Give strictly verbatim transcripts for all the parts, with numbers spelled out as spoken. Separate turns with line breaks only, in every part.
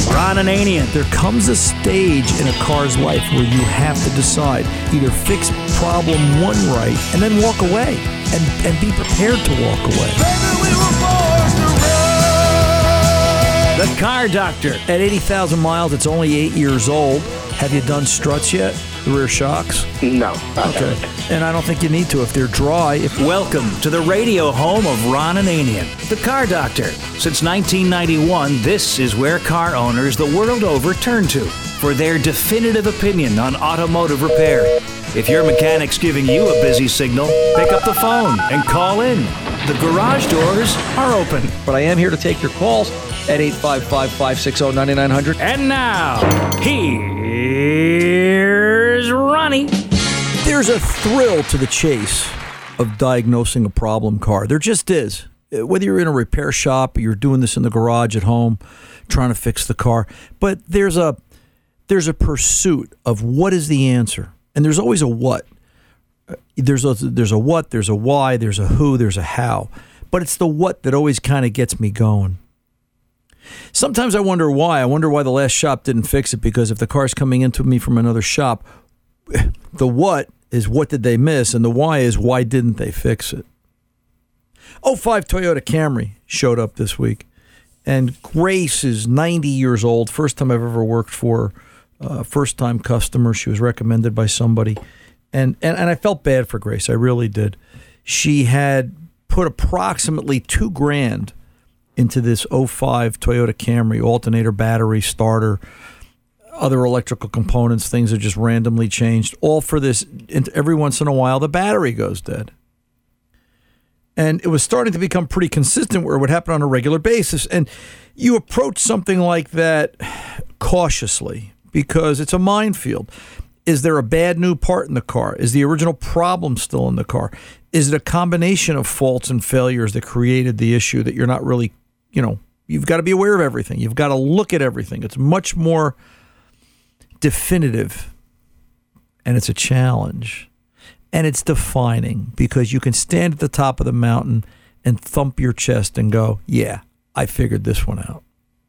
Ron Ananian.
There comes a stage in a car's life where you have to decide, either fix problem one right and then walk away, and, and be prepared to walk away.
Baby, we were born to run.
The Car Doctor.
At eighty thousand miles, it's only eight years old. Have you done struts yet? The rear shocks?
No. I
Okay.
haven't.
And I don't think you need to if they're dry. If
Welcome to the radio home of Ron Ananian, the Car Doctor. Since nineteen ninety-one, this is where car owners the world over turn to for their definitive opinion on automotive repair. If your mechanic's giving you a busy signal, pick up the phone and call in. The garage doors are open.
But I am here to take your calls at eight five five, five six zero, nine nine zero zero.
And now, here's Ronnie.
There's a thrill to the chase of diagnosing a problem car. There just is. Whether you're in a repair shop or you're doing this in the garage at home, trying to fix the car. But there's a there's a pursuit of what is the answer. And there's always a what. There's a, there's a what, there's a why, there's a who, there's a how. But it's the what that always kind of gets me going. Sometimes I wonder why. I wonder why the last shop didn't fix it, because if the car's coming into me from another shop, the what is what did they miss, and the why is why didn't they fix it. oh five Toyota Camry showed up this week, and Grace is ninety years old, first time I've ever worked for her, uh, first time customer. She was recommended by somebody, and, and, and I felt bad for Grace, I really did. She had put approximately two grand into this oh five Toyota Camry, alternator, battery, starter, other electrical components, things are just randomly changed, all for this. And every once in a while, the battery goes dead. And it was starting to become pretty consistent where it would happen on a regular basis. And you approach something like that cautiously because it's a minefield. Is there a bad new part in the car? Is the original problem still in the car? Is it a combination of faults and failures that created the issue that you're not really, you know, you've got to be aware of everything. You've got to look at everything. It's much more definitive, and it's a challenge, and it's defining, because you can stand at the top of the mountain and thump your chest and go, yeah, I figured this one out.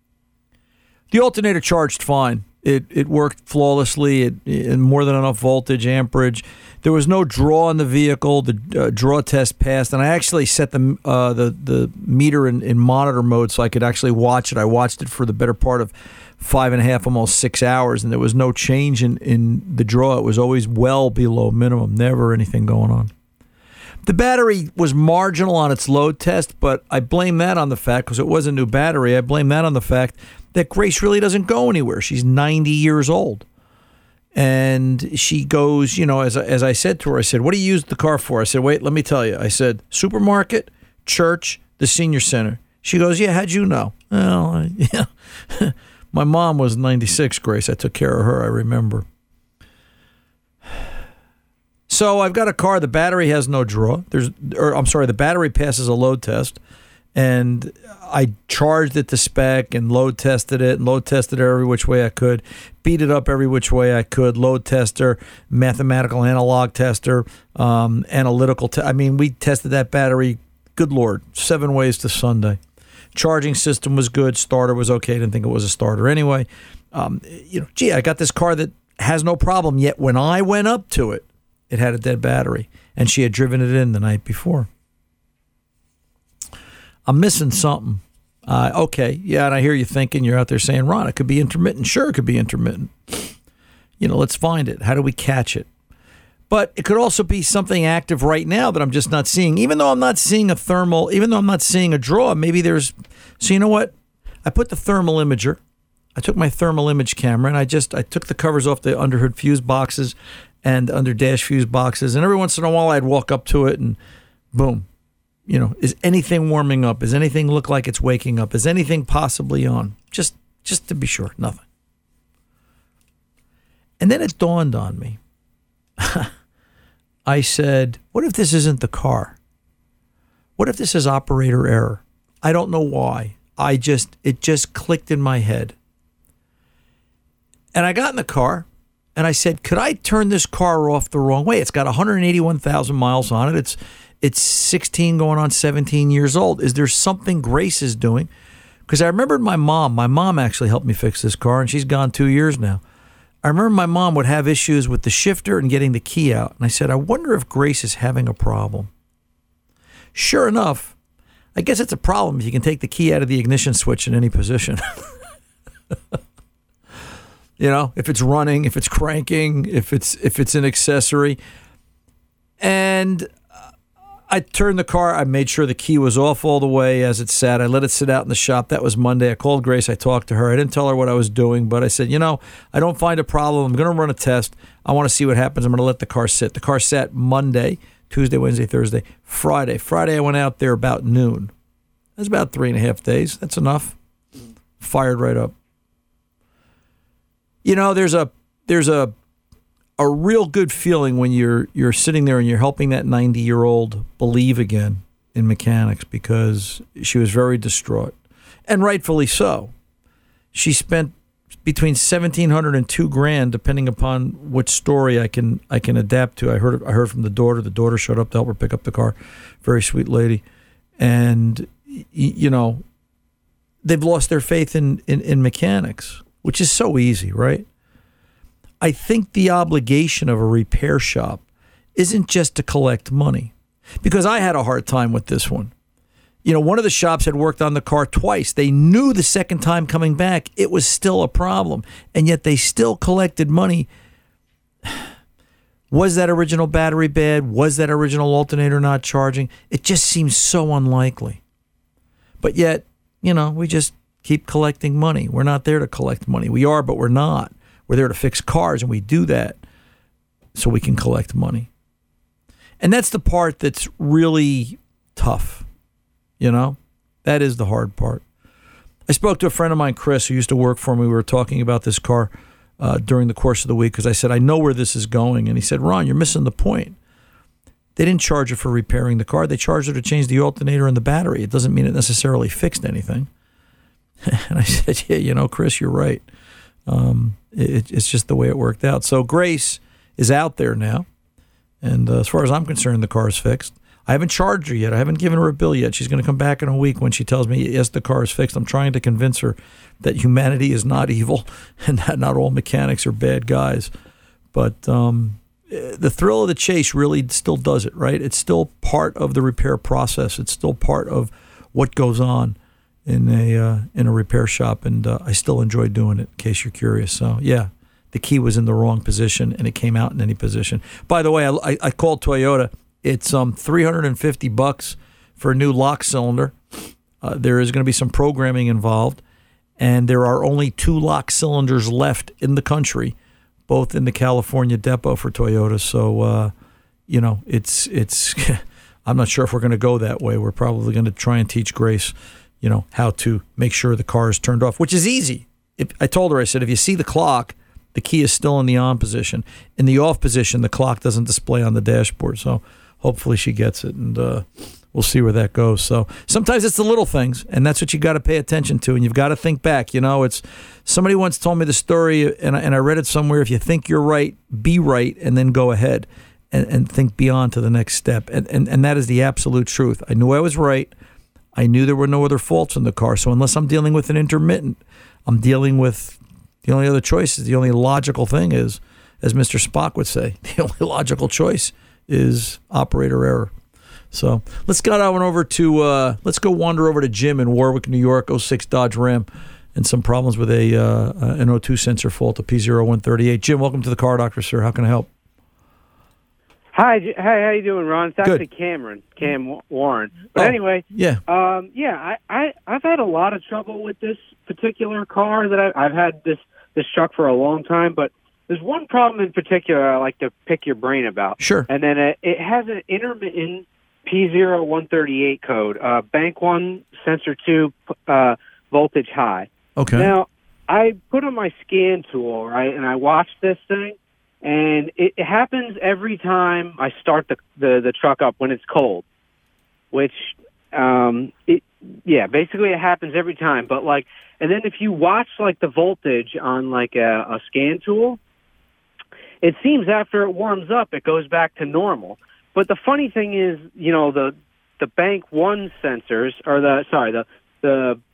The alternator charged fine. It it worked flawlessly. It, it more than enough voltage, amperage. There was no draw in the vehicle. The uh, draw test passed, and I actually set the uh, the the meter in, in monitor mode so I could actually watch it. I watched it for the better part of five and a half, almost six hours, and there was no change in, in the draw. It was always well below minimum. Never anything going on. The battery was marginal on its load test, but I blame that on the fact, because it was a new battery, I blame that on the fact that Grace really doesn't go anywhere. She's ninety years old. And she goes, you know, as, as I said to her, I said, what do you use the car for? I said, wait, let me tell you. I said, supermarket, church, the senior center. She goes, yeah, how'd you know? Well, yeah. My mom was ninety-six, Grace. I took care of her, I remember. So I've got a car. The battery has no draw. There's, or I'm sorry, the battery passes a load test. And I charged it to spec and load tested it and load tested it every which way I could, beat it up every which way I could, load tester, mathematical analog tester, um, analytical. Te- I mean, we tested that battery, good Lord, seven ways to Sunday. Charging system was good. Starter was okay. Didn't think it was a starter anyway. Um, you know, gee, I got this car that has no problem. Yet when I went up to it, it had a dead battery, and she had driven it in the night before. I'm missing something. Uh, okay, yeah, and I hear you thinking, you're out there saying, Ron, it could be intermittent. Sure, it could be intermittent. You know, let's find it. How do we catch it? But it could also be something active right now that I'm just not seeing. Even though I'm not seeing a thermal, even though I'm not seeing a draw, maybe there's... So you know what? I put the thermal imager. I took my thermal image camera, and I just I took the covers off the underhood fuse boxes and under dash fuse boxes. And every once in a while, I'd walk up to it and boom. You know, is anything warming up? Does anything look like it's waking up? Is anything possibly on? Just just to be sure, nothing. And then it dawned on me. I said, what if this isn't the car? What if this is operator error? I don't know why. I just, it just clicked in my head. And I got in the car and I said, could I turn this car off the wrong way? It's got one hundred eighty-one thousand miles on it. It's It's sixteen going on seventeen years old. Is there something Grace is doing? Because I remembered my mom. My mom actually helped me fix this car, and she's gone two years now. I remember my mom would have issues with the shifter and getting the key out. And I said, I wonder if Grace is having a problem. Sure enough, I guess it's a problem if you can take the key out of the ignition switch in any position. You know, if it's running, if it's cranking, if it's if it's an accessory. And I turned the car. I made sure the key was off all the way as it sat. I let it sit out in the shop. That was Monday. I called Grace. I talked to her. I didn't tell her what I was doing, but I said, you know, I don't find a problem. I'm going to run a test. I want to see what happens. I'm going to let the car sit. The car sat Monday, Tuesday, Wednesday, Thursday, Friday. Friday, I went out there about noon. That's about three and a half days. That's enough. Fired right up. You know, there's a there's a a real good feeling when you're you're sitting there and you're helping that ninety-year-old believe again in mechanics, because she was very distraught, and rightfully so. She spent between seventeen hundred and two grand, depending upon which story I can I can adapt to. I heard I heard from the daughter. The daughter showed up to help her pick up the car. Very sweet lady, and you know, they've lost their faith in in, in mechanics, which is so easy, right? I think the obligation of a repair shop isn't just to collect money, because I had a hard time with this one. You know, one of the shops had worked on the car twice. They knew the second time coming back it was still a problem, and yet they still collected money. Was that original battery bad? Was that original alternator not charging? It just seems so unlikely. But yet, you know, we just keep collecting money. We're not there to collect money. We are, but we're not. We're there to fix cars, and we do that so we can collect money. And that's the part that's really tough, you know? That is the hard part. I spoke to a friend of mine, Chris, who used to work for me. We were talking about this car uh, during the course of the week, because I said, I know where this is going. And he said, Ron, you're missing the point. They didn't charge her for repairing the car. They charged her to change the alternator and the battery. It doesn't mean it necessarily fixed anything. And I said, yeah, you know, Chris, you're right. Um, it, it's just the way it worked out. So Grace is out there now. And uh, as far as I'm concerned, the car is fixed. I haven't charged her yet. I haven't given her a bill yet. She's going to come back in a week when she tells me, yes, the car is fixed. I'm trying to convince her that humanity is not evil and that not all mechanics are bad guys. But um, the thrill of the chase really still does it, right? It's still part of the repair process. It's still part of what goes on in a uh, in a repair shop, and uh, I still enjoy doing it, in case you're curious. So, yeah, the key was in the wrong position, and it came out in any position. By the way, I, I called Toyota. It's um three hundred fifty bucks for a new lock cylinder. Uh, there is going to be some programming involved, and there are only two lock cylinders left in the country, both in the California depot for Toyota. So, uh, you know, it's it's. I'm not sure if we're going to go that way. We're probably going to try and teach Grace, you know, how to make sure the car is turned off, which is easy. If, I told her, I said, if you see the clock, the key is still in the on position. In the off position, the clock doesn't display on the dashboard. So hopefully she gets it, and uh, we'll see where that goes. So sometimes it's the little things, and that's what you got to pay attention to, and you've got to think back. You know, it's somebody once told me the story, and I, and I read it somewhere. If you think you're right, be right, and then go ahead and, and think beyond to the next step. And, and, and that is the absolute truth. I knew I was right. I knew there were no other faults in the car. So unless I'm dealing with an intermittent, I'm dealing with the only other choice is the only logical thing is, as Mister Spock would say, the only logical choice is operator error. So let's go on over to, uh, let's go wander over to Jim in Warwick, New York, oh six Dodge Ram, and some problems with a uh, an O two sensor fault, a P zero one thirty-eight. Jim, welcome to the Car Doctor, sir. How can I help?
Hi, J- hey, how you doing, Ron? It's actually
Good.
Cameron, Cam Warren. But
Oh,
anyway,
yeah.
um, yeah, I, I, I've had a lot of trouble with this particular car that I, I've had this, this truck for a long time, but there's one problem in particular I like to pick your brain about.
Sure.
And then it, it has an intermittent P zero one thirty-eight code, uh, bank one, sensor two, uh, voltage high.
Okay.
Now, I put on my scan tool, right, and I watched this thing, and it, it happens every time I start the, the, the truck up when it's cold, which, um, it, yeah, basically it happens every time. But, like, and then if you watch, like, the voltage on, like, a, a scan tool, it seems after it warms up, it goes back to normal. But the funny thing is, you know, the the bank one sensors, or the, sorry, the, the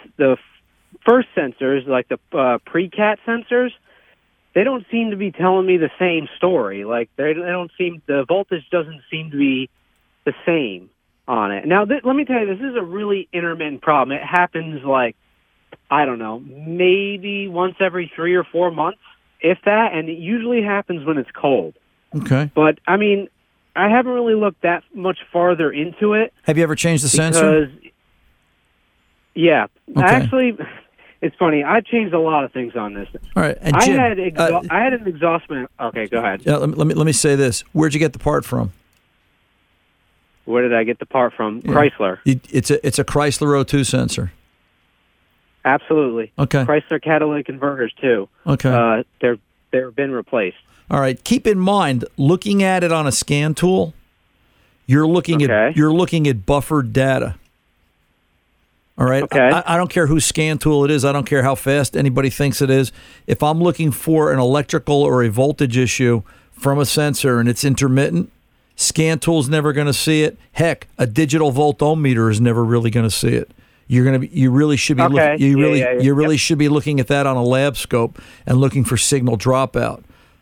the first sensors, like the uh, pre-cat sensors, they don't seem to be telling me the same story. Like they, they don't seem the voltage doesn't seem to be the same on it. Now, th- let me tell you, this is a really intermittent problem. It happens like, I don't know, maybe once every three or four months, if that, and it usually happens when it's cold.
Okay.
But, I mean, I haven't really looked that much farther into it.
Have you ever changed the
because,
sensor?
Yeah.
Okay.
Actually, it's funny. I've changed a lot of things on this.
All right. And
I
Jim,
had exha-
uh,
I had an exhaust man. Okay, go ahead.
yeah, let, me, let, me, let me say this. Where'd you get the part from?
Where did I get the part from?
Yeah.
Chrysler.
You, it's, a, it's a Chrysler O two sensor.
Absolutely.
Okay.
Chrysler catalytic converters, too.
Okay.
Uh, they're, they've been replaced.
All right. Keep in mind, looking at it on a scan tool, you're looking
Okay.
at you're looking at buffered data. All right.
Okay.
I, I don't care whose scan tool it is. I don't care how fast anybody thinks it is. If I'm looking for an electrical or a voltage issue from a sensor and it's intermittent, scan tool's never going to see it. Heck, a digital voltometer is never really going to see it. You're going to be, you really should be
Okay.
looking, you
Yeah,
really
yeah, yeah.
you really
Yep.
should be looking at that on a lab scope and looking for signal dropout.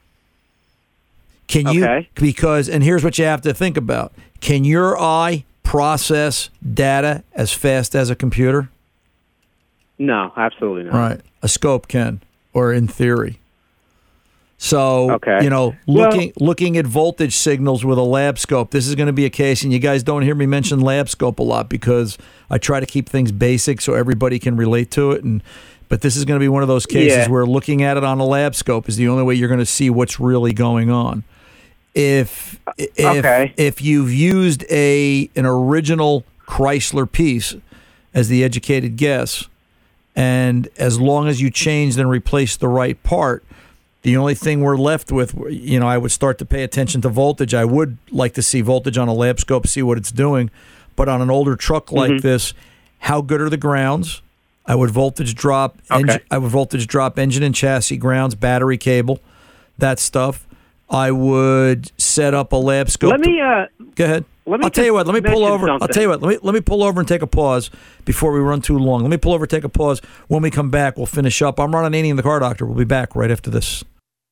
Can you
Okay.
because and here's what you have to think about. Can your eye process data as fast as a computer?
No, absolutely not.
Right. A scope can, or in theory. So,
Okay.
you know,
Well-
looking looking at voltage signals with a lab scope, this is going to be a case, and you guys don't hear me mention lab scope a lot because I try to keep things basic so everybody can relate to it. And but this is going to be one of those cases
Yeah.
where looking at it on a lab scope is the only way you're going to see what's really going on. If if
Okay.
if you've used a an original Chrysler piece as the educated guess, and as long as you changed and replaced the right part, the only thing we're left with, you know, I would start to pay attention to voltage. I would like to see voltage on a lab scope, see what it's doing. But on an older truck like
Mm-hmm.
this, how good are the grounds? I would voltage drop.
Okay.
Engine, I would voltage drop engine and chassis grounds, battery cable, that stuff. I would set up a lab scope.
Let me, uh,
Go ahead.
let me
I'll tell you what. Let me pull
mention
over. I'll
something.
tell you what. Let me let me pull over and take a pause before we run too long. Let me pull over, take a pause. When we come back, we'll finish up. I'm Ron Ananian, the Car Doctor. We'll be back right after this.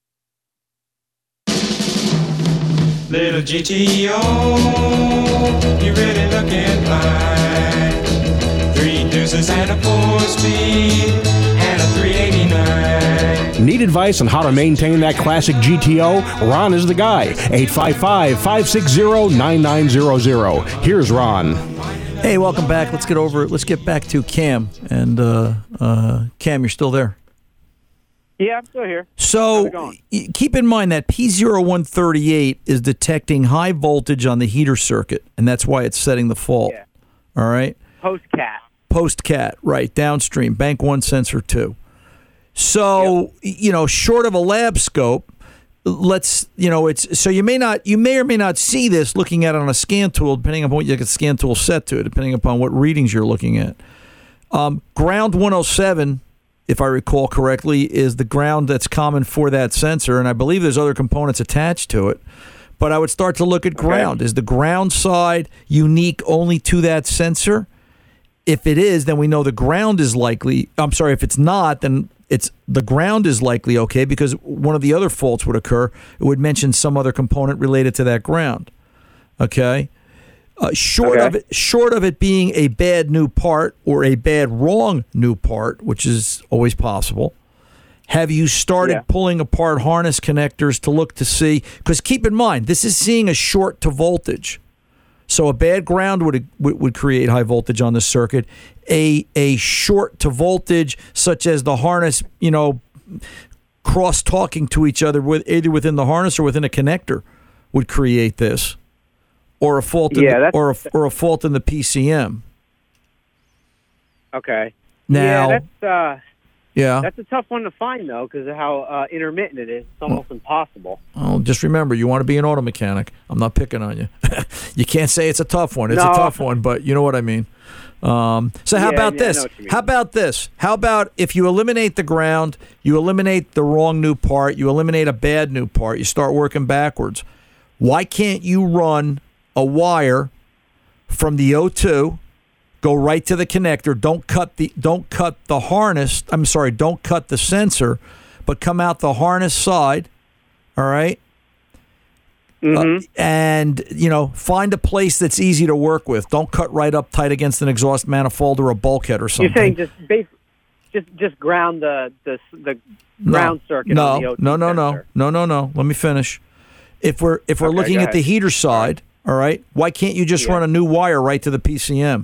Little G T O, you really looking fine. Three deuces and a four-speed and a three eighty-nine.
Need advice on how to maintain that classic G T O? Ron is the guy. eight five five, five six zero, nine nine zero zero. Here's Ron.
Hey, welcome back. Let's get over. Let's get back to Cam. And uh, uh, Cam, you're still there.
yeah, I'm still here. How's
So
it going?
y- keep in mind that P zero one thirty-eight is detecting high voltage on the heater circuit, and that's why it's setting the fault.
Yeah.
All right.
Post-cat.
Post-cat, right, downstream, bank one sensor two. So, you know, short of a lab scope, let's, you know, it's, so you may not, you may or may not see this looking at it on a scan tool, depending upon what you get the scan tool set to, depending upon what readings you're looking at. Um, ground one oh seven, if I recall correctly, is the ground that's common for that sensor, and I believe there's other components attached to it. But I would start to look at ground. Is the ground side unique only to that sensor? If it is, then we know the ground is likely. I'm sorry, if it's not, then it's the ground is likely okay because one of the other faults would occur. It would mention some other component related to that ground. Okay, uh, short
Okay.
of it, short of it being a bad new part or a bad wrong new part, which is always possible. Have you started
Yeah.
pulling apart harness connectors to look to see? Because keep in mind, this is seeing a short to voltage. So a bad ground would would would create high voltage on the circuit. A a short to voltage, such as the harness, you know, cross talking to each other with either within the harness or within a connector, would create this, or a fault in
Yeah,
the,
that's-
or a, or a fault in the P C M.
Okay.
Now,
yeah, that's uh,
yeah.
that's a tough one to find though, because of how uh, intermittent it is. It's almost impossible.
Well, just remember, you want to be an auto mechanic. I'm not picking on you. You can't say it's a tough one. It's
No.
a tough one, but you know what I mean. Um, so how
Yeah,
about
yeah, I
this?
know what you mean.
How about this? How about if you eliminate the ground, you eliminate the wrong new part, you eliminate a bad new part, you start working backwards. Why can't you run a wire from the O two Go right to the connector. Don't cut the don't cut the harness. I'm sorry, don't cut the sensor, but come out the harness side. All right?
Mm-hmm.
Uh, and, you know, find a place that's easy to work with. Don't cut right up tight against an exhaust manifold or a bulkhead or something.
You're saying just base, just just ground the the the
no,
ground circuit
no,
on the O two
no, no, no,
sensor.
no, no, no. Let me finish. If we're if we're
Okay,
looking
go
at the
ahead.
heater side, all right, why can't you just
Yeah.
run a new wire right to the P C M?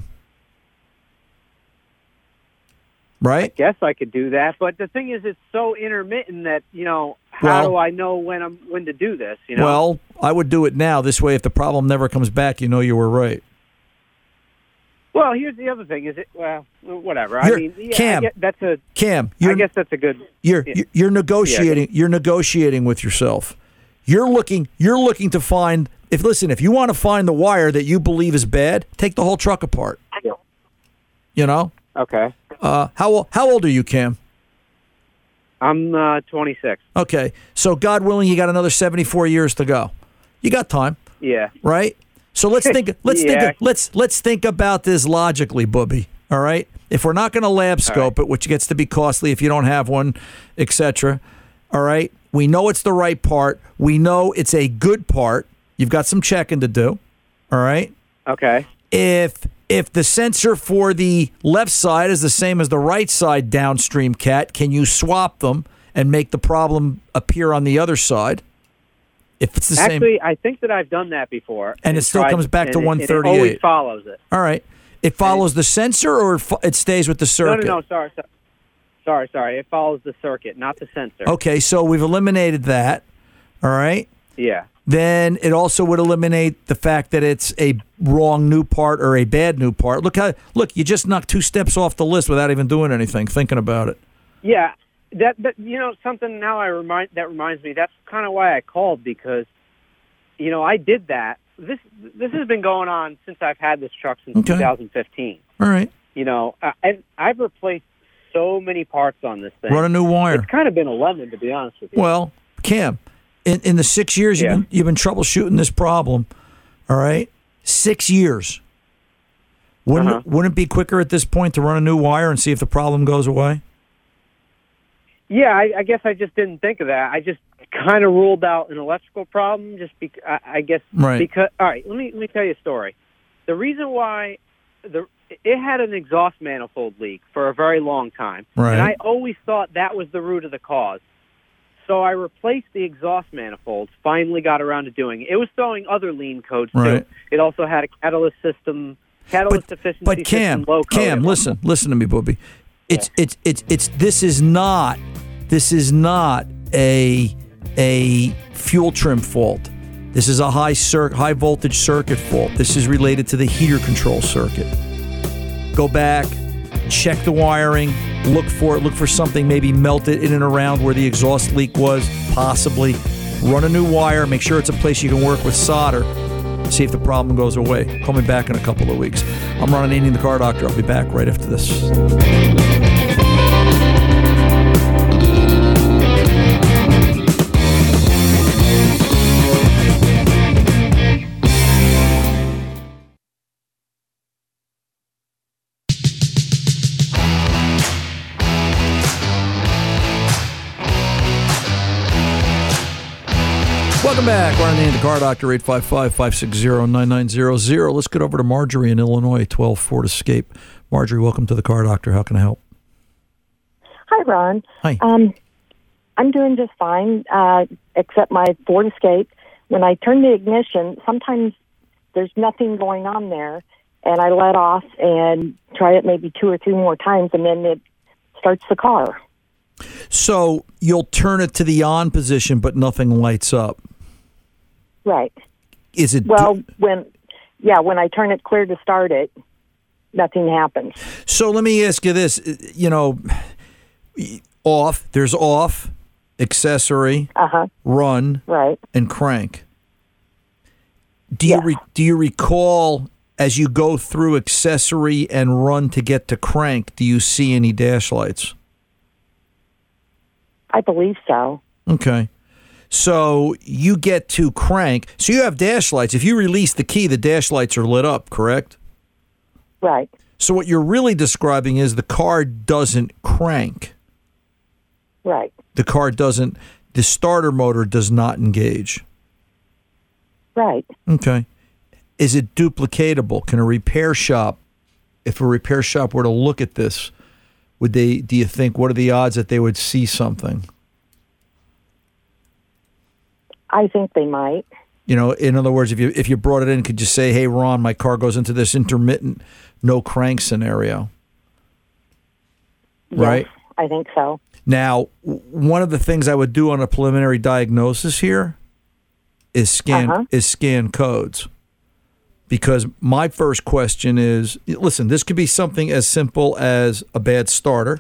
Right?
Guess I could do that, but the thing is, it's so intermittent that you know how
Well-
do I know when I'm when to do this? You know.
Well, I would do it now. This way, if the problem never comes back, you know you were right.
Well, here's the other thing: is it well, whatever.
You're-
I mean, yeah,
Cam,
I get, that's a.
Cam,
I
you're
guess that's a good.
you're
yeah.
you're- you're negotiating. You're negotiating with yourself. You're looking. You're looking to find. If listen, if you want to find the wire that you believe is bad, take the whole truck apart. You know.
Okay,
Uh, how ol- how old are you, Cam?
I'm uh, twenty-six.
Okay, so God willing, you got another seventy-four years to go. You got time,
Yeah.
right? So let's think. Let's
Yeah.
think. Let's let's think about this logically, Booby. All right. If we're not going to lab scope it, which gets to be costly if you don't have one, et cetera. All right. We know it's the right part. We know it's a good part. You've got some checking to do. All right.
Okay.
If if the sensor for the left side is the same as the right side downstream cat, can you swap them and make the problem appear on the other side? If it's the same,
Actually, I think that I've done that before,
And it still
tried-
comes back to
and it- and
one thirty-eight.
It always follows it.
all right. It follows the sensor, or it fo- it stays with the
No,
circuit.
no, no. Sorry, sorry, sorry, sorry. It follows the circuit, not the sensor.
Okay, so we've eliminated that. All right.
Yeah.
Then it also would eliminate the fact that it's a wrong new part or a bad new part. Look how look, you just knocked two steps off the list without even doing anything, thinking about it.
Yeah. That, that you know something now I remind that reminds me. That's kind of why I called, because you know I did that. This this has been going on since I've had this truck since
Okay.
two thousand fifteen.
All right.
You know, I, and I've replaced so many parts on this thing.
Run a new wire.
It's kind of been a lemon, to be honest with you.
Well, Cam, in, in the six years
Yeah.
you've, been, you've been troubleshooting this problem, all right? Six years. Wouldn't,
Uh-huh.
it, wouldn't it be quicker at this point to run a new wire and see if the problem goes away?
Yeah, I, I guess I just didn't think of that. I just kind of ruled out an electrical problem, just because I, I guess
Right.
because. All right, let me let me tell you a story. The reason why the it had an exhaust manifold leak for a very long time,
Right.
and I always thought that was the root of the cause. So I replaced the exhaust manifolds. Finally, got around to doing it. It was throwing other lean codes
Right.
too. It also had a catalyst system, catalyst efficiency
But Cam,
system, low code.
Cam, listen, listen to me, Booby. It's it's it's it's this is not this is not a a fuel trim fault. This is a high cir- high voltage circuit fault. This is related to the heater control circuit. Go back, check the wiring, look for it, look for something maybe melted in and around where the exhaust leak was, possibly. Run a new wire, make sure it's a place you can work with solder. See if the problem goes away. Call me back in a couple of weeks. I'm Ron Ananian, the Car Doctor. I'll be back right after this. Welcome back. Ron Ananian, the Car Doctor, eight five five, five six zero, nine nine zero zero. Let's get over to Marjorie in Illinois, twelve Ford Escape. Marjorie, welcome to the Car Doctor. How can I help?
Hi, Ron.
Hi.
Um, I'm doing just fine, uh, except my Ford Escape. When I turn the ignition, sometimes there's nothing going on there, and I let off and try it maybe two or three more times, and then it starts the car.
So you'll turn it to the on position, but nothing lights up.
Right.
Is it
Well, when, yeah, when I turn it clear to start it, nothing happens.
So let me ask you this. You know, off, there's off, accessory,
Uh-huh.
run,
Right.
and crank. Do you
Yes.
re- do you recall as you go through accessory and run to get to crank, do you see any dash lights?
I believe so.
Okay. So you get to crank. So you have dash lights. If you release the key, the dash lights are lit up, correct?
Right.
So what you're really describing is the car doesn't crank.
Right.
The car doesn't, the starter motor does not engage.
Right.
Okay. Is it duplicatable? Can a repair shop, if a repair shop were to look at this, would they, do you think, what are the odds that they would see something?
I think they might.
You know, in other words, if you if you brought it in, could you say, hey, Ron, my car goes into this intermittent no crank scenario?
Yes,
right?
I think so.
Now, w- one of the things I would do on a preliminary diagnosis here is scan
Uh-huh.
is scan codes. Because my first question is, listen, this could be something as simple as a bad starter.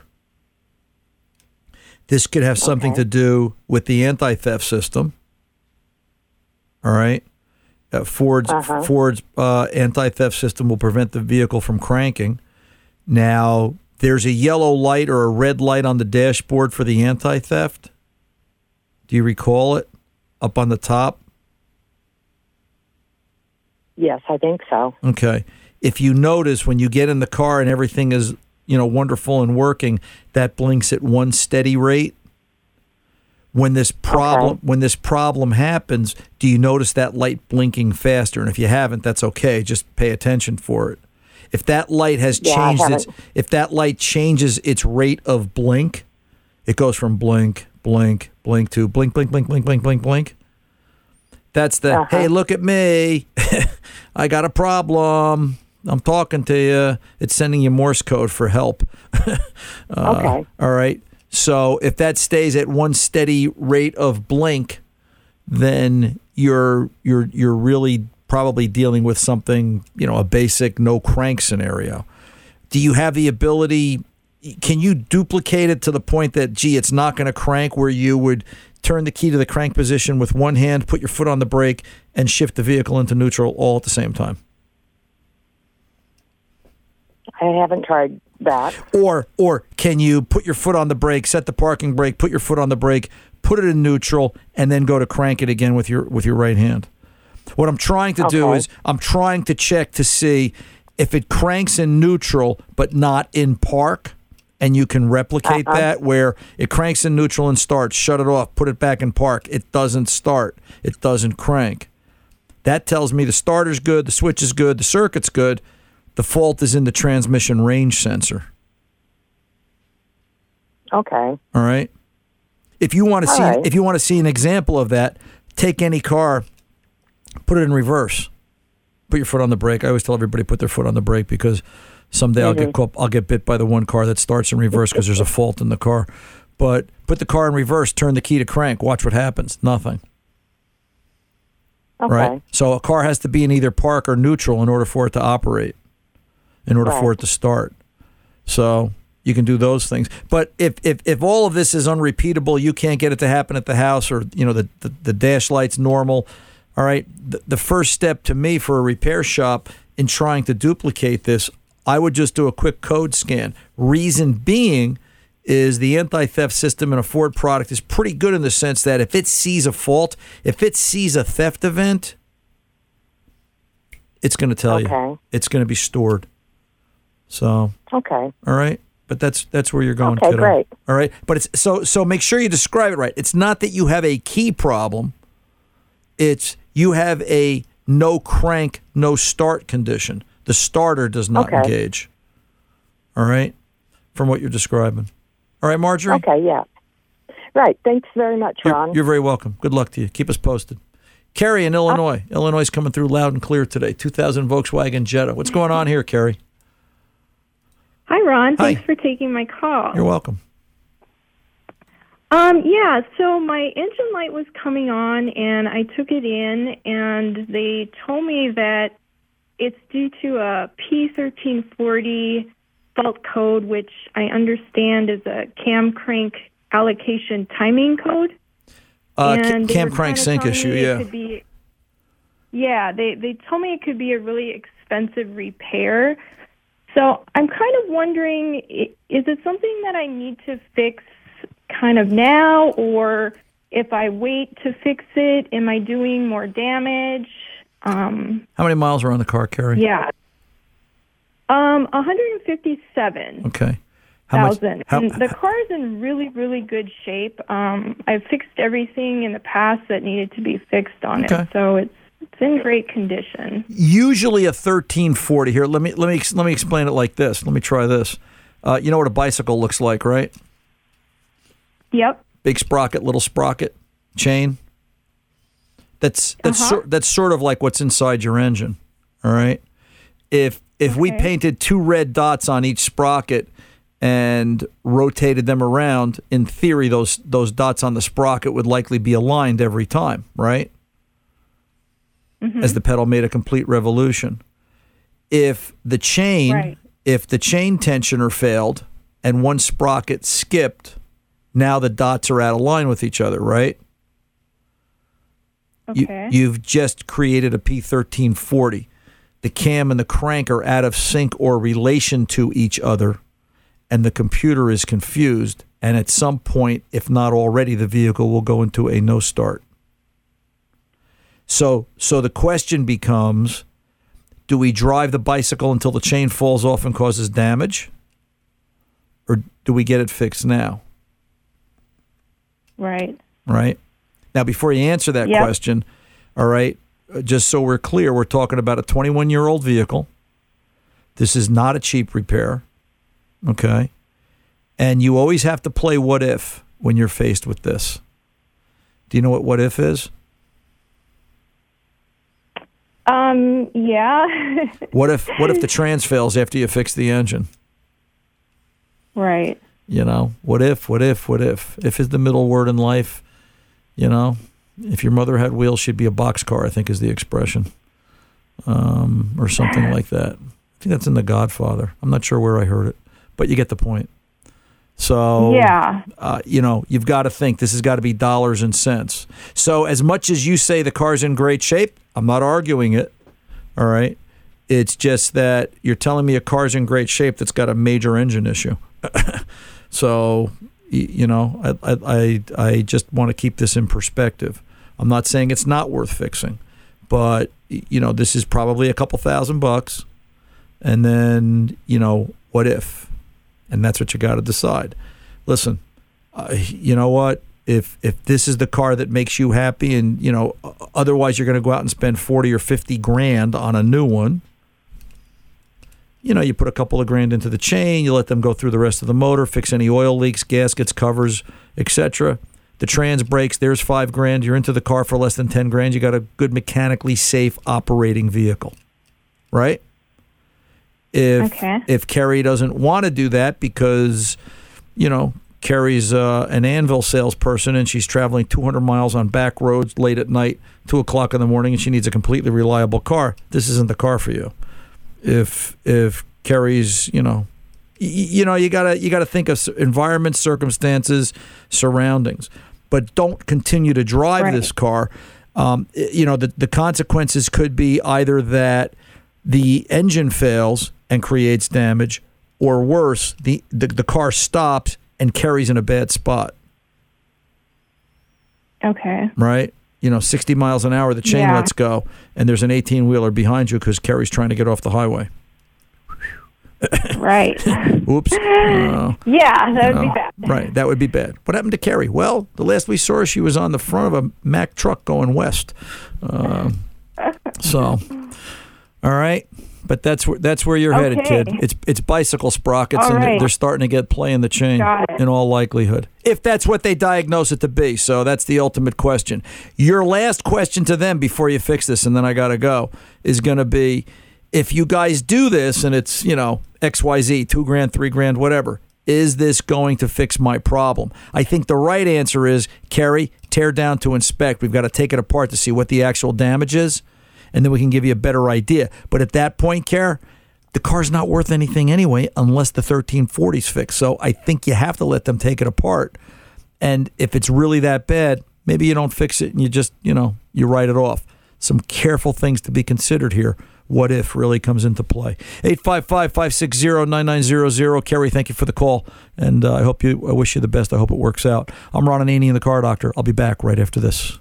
This could have something
Okay.
to do with the anti-theft system. All right. Uh, Ford's
Uh-huh.
Ford's uh, anti-theft system will prevent the vehicle from cranking. Now, there's a yellow light or a red light on the dashboard for the anti-theft. Do you recall it up on the top?
Yes, I think so.
Okay. If you notice when you get in the car and everything is, you know, wonderful and working, that blinks at one steady rate. When this problem
Okay.
when this problem happens, do you notice that light blinking faster? And if you haven't, that's okay. Just pay attention for it. If that light has
Yeah, I
changed its
haven't.
if that light changes its rate of blink, it goes from blink, blink, blink to blink, blink, blink, blink, blink, blink, blink. That's the,
Uh-huh.
hey, look at me. I got a problem. I'm talking to you. It's sending you Morse code for help. uh,
Okay.
All right. So if that stays at one steady rate of blink, then you're you're you're really probably dealing with something, you know, a basic no crank scenario. Do you have the ability? Can you duplicate it to the point that, gee, it's not going to crank, where you would turn the key to the crank position with one hand, put your foot on the brake, and shift the vehicle into neutral all at the same time?
I haven't tried that.
Or or can you put your foot on the brake, set the parking brake, put your foot on the brake, put it in neutral, and then go to crank it again with your with your right hand? What I'm trying to do
Okay.
is I'm trying to check to see if it cranks in neutral but not in park, and you can replicate
Uh-huh.
that where it cranks in neutral and starts, shut it off, put it back in park. It doesn't start. It doesn't crank. That tells me the starter's good, the switch is good, the circuit's good. The fault is in the transmission range sensor.
Okay.
All right. If you want to
All
see,
right.
if you want to see an example of that, take any car, put it in reverse, put your foot on the brake. I always tell everybody put their foot on the brake because someday I'll get caught, I'll get bit by the one car that starts in reverse because there's a fault in the car. But put the car in reverse, turn the key to crank, watch what happens. Nothing.
Okay.
Right. So a car has to be in either park or neutral in order for it to operate, in order for
Right.
it to start. So you can do those things. But if, if, if all of this is unrepeatable, you can't get it to happen at the house, or, you know, the, the, the dash light's normal. All right. The, the first step to me for a repair shop in trying to duplicate this, I would just do a quick code scan. Reason being is the anti-theft system in a Ford product is pretty good in the sense that if it sees a fault, if it sees a theft event, it's going to tell you.
Okay.
It's going to be stored. So,
Okay.
all right. But that's that's where you're going,
Okay,
kiddo.
great.
All right. But it's so so make sure you describe it right. It's not that you have a key problem. It's you have a no crank, no start condition. The starter does not
Okay.
engage. All right. From what you're describing. All right, Marjorie?
Okay, yeah. Right. Thanks very much,
You're,
Ron.
you're very welcome. Good luck to you. Keep us posted. Carrie in Illinois. Illinois is coming through loud and clear today. two thousand Volkswagen Jetta. What's going on here, Carrie?
Hi, Ron.
Hi.
Thanks for taking my call.
You're welcome.
Um, yeah, so my engine light was coming on, and I took it in, and they told me that it's due to a P thirteen forty fault code, which I understand is a cam crank allocation timing code.
Uh, ca-
and they
cam
were
crank
kinda
sync
telling
issue,
me it
yeah.
could be- yeah, they, they told me it could be a really expensive repair. So I'm kind of wondering, i- is it something that I need to fix kind of now, or if I wait to fix it, am I doing more damage? Um,
How many miles are on the car, Carrie?
yeah. Um, one hundred fifty-seven.
Okay. How much?
Thousand.
How,
And the car is in really, really good shape. Um, I've fixed everything in the past that needed to be fixed on
Okay.
it, so it's it's in great condition.
usually a thirteen forty. Here, let me let me let me explain it like this. Let me try this. Uh, you know what a bicycle looks like, right?
Yep.
Big sprocket, little sprocket, chain. That's that's
Uh-huh.
sor- that's sort of like what's inside your engine. All right. If if we
Okay.
painted two red dots on each sprocket and rotated them around, in theory, those those dots on the sprocket would likely be aligned every time, right?
Mm-hmm.
As the pedal made a complete revolution. If the chain,
Right.
if the chain tensioner failed and one sprocket skipped, now the dots are out of line with each other, right?
Okay.
You, you've just created a P thirteen forty. The cam and the crank are out of sync or relation to each other, and the computer is confused. And at some point, if not already, the vehicle will go into a no start. So, so the question becomes, do we drive the bicycle until the chain falls off and causes damage? Or do we get it fixed now?
Right.
Right? Now, before you answer that
Yep.
question, all right, uh, just so we're clear, we're talking about a twenty-one-year-old vehicle. This is not a cheap repair, okay? And you always have to play what if when you're faced with this. Do you know what what if is?
Um. Yeah.
What if what if the trans fails after you fix the engine?
Right.
You know, what if, what if, what if? If is the middle word in life. You know, if your mother had wheels, she'd be a boxcar, I think is the expression. Um, or something like that. I think that's in The Godfather. I'm not sure where I heard it, but you get the point. So,
Yeah.
uh, you know, you've got to think this has got to be dollars and cents. So as much as you say the car's in great shape, I'm not arguing it, all right? It's just that you're telling me a car's in great shape that's got a major engine issue. So, y- you know, I, I, I I just want to keep this in perspective. I'm not saying it's not worth fixing, but, y- you know, this is probably a couple thousand bucks. And then, you know, what if? And that's what you got to decide. Listen, uh, you know what? If if this is the car that makes you happy, and you know, otherwise you're going to go out and spend forty or fifty grand on a new one. You know, you put a couple of grand into the chain, you let them go through the rest of the motor, fix any oil leaks, gaskets, covers, et cetera. The trans breaks, there's five grand. You're into the car for less than ten grand. You got a good mechanically safe operating vehicle, right? If
Okay.
if Kerry doesn't want to do that because, you know, Kerry's uh, an Anvil salesperson and she's traveling two hundred miles on back roads late at night, two o'clock in the morning, and she needs a completely reliable car, this isn't the car for you. If if Kerry's, you know, y- you know, you gotta you gotta think of environment, circumstances, surroundings, but don't continue to drive
Right.
this car. Um, you know, the the consequences could be either that the engine fails and creates damage, or worse, the, the, the car stops and Kerry's in a bad spot,
Okay.
right? You know, sixty miles an hour, the chain
Yeah.
lets go, and there's an eighteen-wheeler behind you because Kerry's trying to get off the highway.
Right.
Oops. Uh,
Yeah, that would
no.
be bad.
Right, that would be bad. What happened to Kerry? Well, the last we saw her, she was on the front of a Mack truck going west. Um, so, all right. But that's where that's where you're headed,
Okay.
kid. It's it's bicycle sprockets,
All
and they're,
right.
they're starting to get play in the chain
Got it.
in all likelihood. If that's what they diagnose it to be. So that's the ultimate question. Your last question to them before you fix this, and then I got to go, is going to be, if you guys do this and it's, you know, X Y Z, two grand, three grand, whatever, is this going to fix my problem? I think the right answer is, Kerry, tear down to inspect. We've got to take it apart to see what the actual damage is, and then we can give you a better idea. But at that point, Kerr, the car's not worth anything anyway unless the thirteen forty's fixed. So I think you have to let them take it apart. And if it's really that bad, maybe you don't fix it and you just, you know, you write it off. Some careful things to be considered here. What if really comes into play? eight five five, five six zero, nine nine zero zero. Kerry, thank you for the call. And uh, I hope you, I wish you the best. I hope it works out. I'm Ron Ananian, the Car Doctor. I'll be back right after this.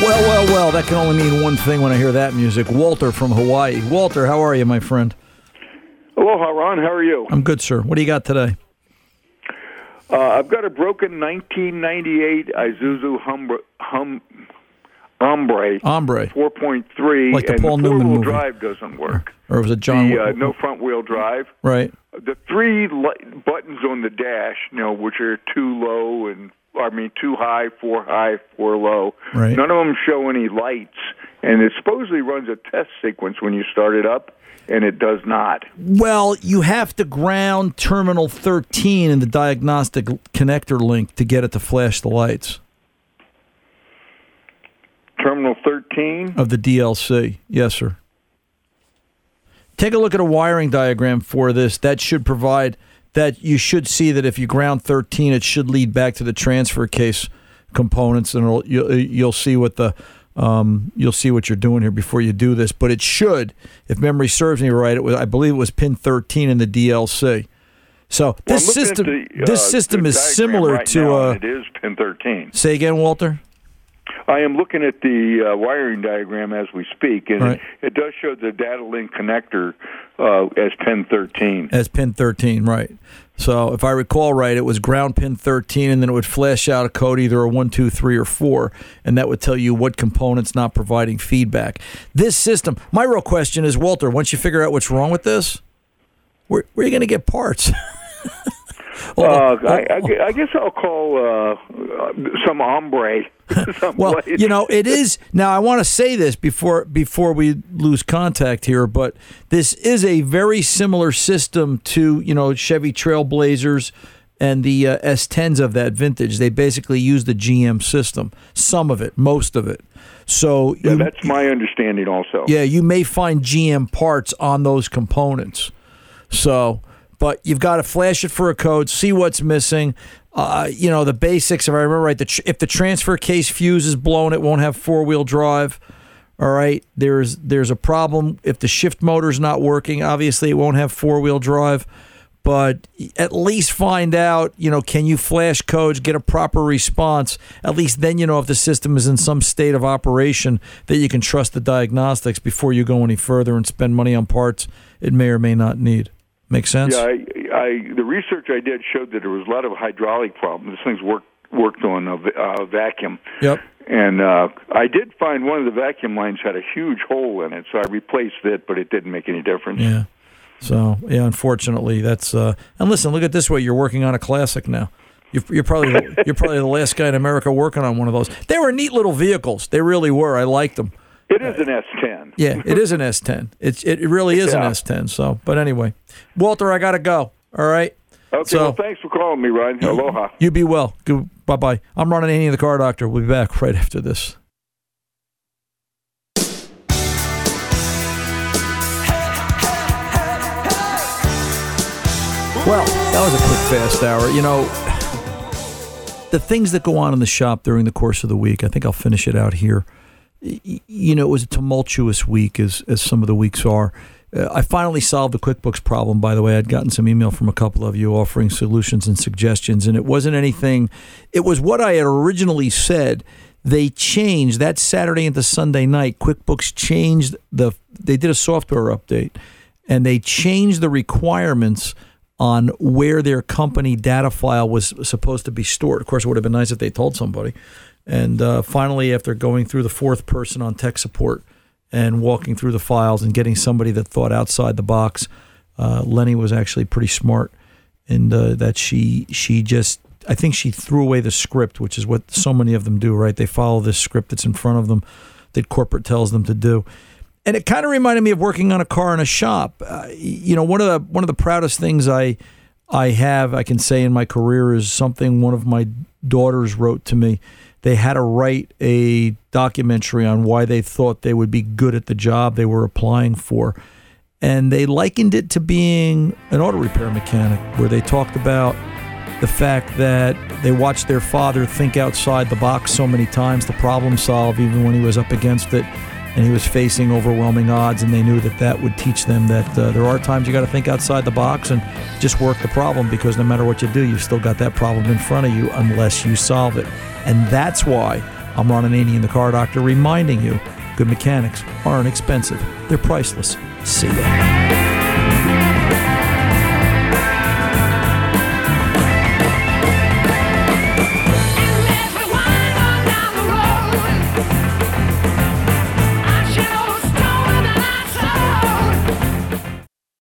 Well, well, well, that can only mean one thing when I hear that music. Walter from Hawaii. Walter, how are you, my friend?
Aloha, Ron. How are you?
I'm good, sir. What do you got today?
Uh, I've got a broken nineteen ninety-eight Isuzu hum, hum, Ombre.
Ombre.
four point three.
Like the
and
Paul
the
Newman
four-wheel
movie.
drive doesn't work.
Or was it John?
The, uh, no front-wheel drive.
Right.
The three li- buttons on the dash, you know, which are too low and, I mean, too high, four high, four low.
Right.
None of them show any lights. And it supposedly runs a test sequence when you start it up, and it does not.
Well, you have to ground terminal thirteen in the diagnostic connector link to get it to flash the lights.
Terminal thirteen?
Of the D L C. Yes, sir. Take a look at a wiring diagram for this. That should provide, that you should see that if you ground thirteen, it should lead back to the transfer case components, and it'll, you'll, you'll see what the um, you'll see what you're doing here before you do this. But it should, if memory serves me right, it was, I believe it was pin thirteen in the D L C. So
Well,
this
I'm looking
system,
at the, uh,
this system
the
is
diagram
similar
right
to.
now,
Uh,
and it is pin thirteen.
Say again, Walter.
I am looking at the uh, wiring diagram as we speak, and
Right.
it, it does show the data link connector uh, as pin thirteen.
As pin thirteen, right. So if I recall right, it was ground pin thirteen, and then it would flash out a code, either a one, two, three, or four, and that would tell you what component's not providing feedback. This system, my real question is, Walter, once you figure out what's wrong with this, where, where are you going to get parts?
Uh, I, I, I guess I'll call uh, some hombre.
Well, you know, it is. Now, I want to say this before before we lose contact here, but this is a very similar system to, you know, Chevy Trailblazers and the uh, S tens of that vintage. They basically use the G M system, some of it, most of it. So
yeah,
you,
that's my understanding also.
yeah, you may find G M parts on those components. So, but you've got to flash it for a code, see what's missing. Uh, you know, the basics, if I remember right, the tr- if the transfer case fuse is blown, it won't have four-wheel drive. All right, there's there's a problem. If the shift motor's not working, obviously it won't have four-wheel drive. But at least find out, you know, can you flash codes, get a proper response? At least then you know if the system is in some state of operation that you can trust the diagnostics before you go any further and spend money on parts it may or may not need. Make sense?
Yeah, I, I, the research I did showed that there was a lot of hydraulic problems. This thing's worked worked on a, a vacuum.
Yep.
And uh, I did find one of the vacuum lines had a huge hole in it, so I replaced it, but it didn't make any difference.
Yeah. So, yeah, unfortunately, that's. Uh, and listen, look at this way. You're working on a classic now. You're, you're probably the, you're probably the last guy in America working on one of those. They were neat little vehicles. They really were. I liked them.
It is an S ten.
Yeah, it is an S ten. It's it really is
Yeah.
an S ten. So, but anyway, Walter, I gotta go. All right.
Okay,
So-
well, thanks for calling me, Ryan. Aloha.
You be well. Bye bye. I'm Ron Ananian, the Car Doctor. We'll be back right after this. Well, that was a quick, fast hour. You know, the things that go on in the shop during the course of the week, I think I'll finish it out here. Y- You know, it was a tumultuous week, as, as some of the weeks are. Uh, I finally solved the QuickBooks problem, by the way. I'd gotten some email from a couple of you offering solutions and suggestions, and it wasn't anything. It was what I had originally said. They changed that Saturday into Sunday night. QuickBooks changed the, they did a software update, and they changed the requirements on where their company data file was supposed to be stored. Of course, it would have been nice if they told somebody. And uh, finally, after going through the fourth person on tech support and walking through the files and getting somebody that thought outside the box, uh, Lenny was actually pretty smart in uh, that she she just, I think she threw away the script, which is what so many of them do, right? They follow this script that's in front of them that corporate tells them to do. And it kind of reminded me of working on a car in a shop. Uh, you know, one of the one of the proudest things I I have, I can say in my career, is something one of my daughters wrote to me. They had to write a documentary on why they thought they would be good at the job they were applying for. And they likened it to being an auto repair mechanic, where they talked about the fact that they watched their father think outside the box so many times to problem solve, even when he was up against it and he was facing overwhelming odds, and they knew that that would teach them that uh, there are times you got to think outside the box and just work the problem, because no matter what you do, you've still got that problem in front of you unless you solve it. And that's why I'm Ron Ananian, the Car Doctor, reminding you good mechanics aren't expensive. They're priceless. See ya.